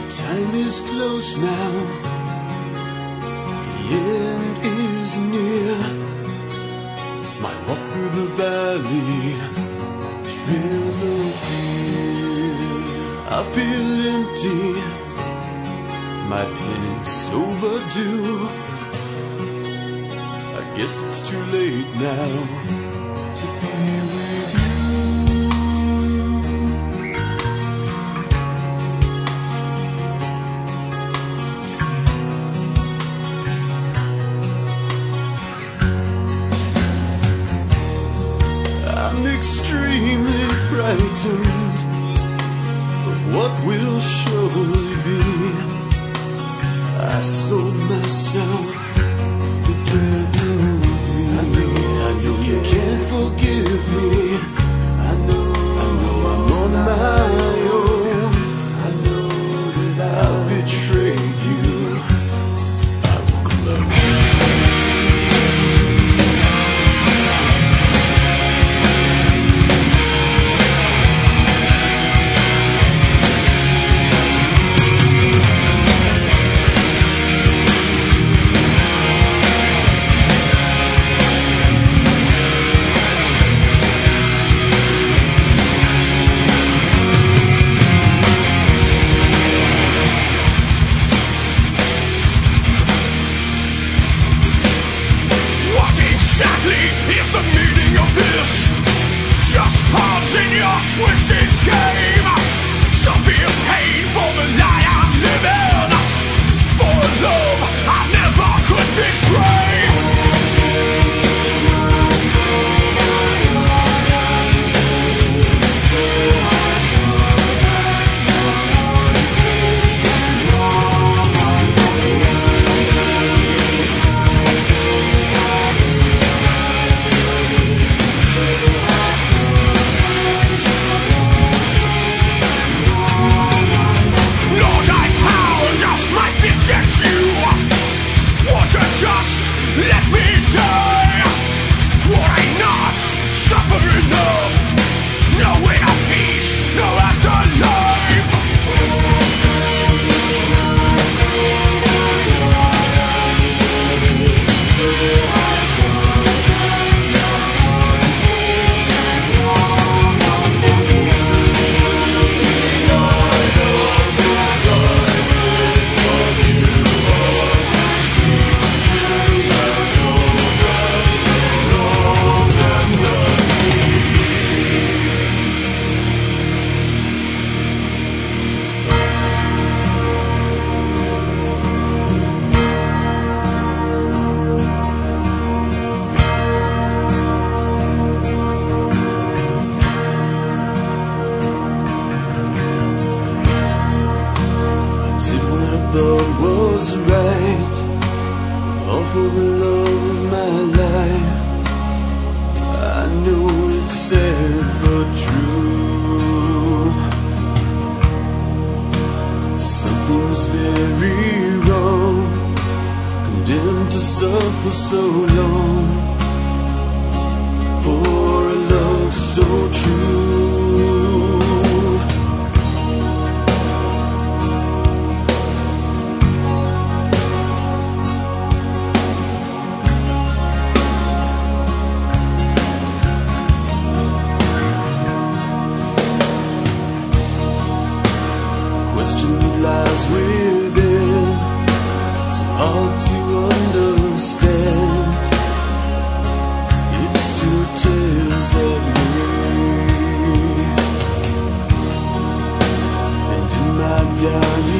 Time is close now, the end is near. My walk through the valley, trails of fear. I feel empty, my penance overdue. I guess it's too late now to be with you. I'm extremely frightened of what will surely be. I sold myself to death with me. I know you can't forgive me. I know I'm on my own. I know that I've betrayed you. I walk alone. Twisted game. Shall feel pain for the lie I'm living, for a love I never could betray. Thought was right, all for the love of my life. I know it's sad but true. Something's very wrong, condemned to suffer so long for a love so true. Lies within, so hard to understand. It's two tales of me, and in my dying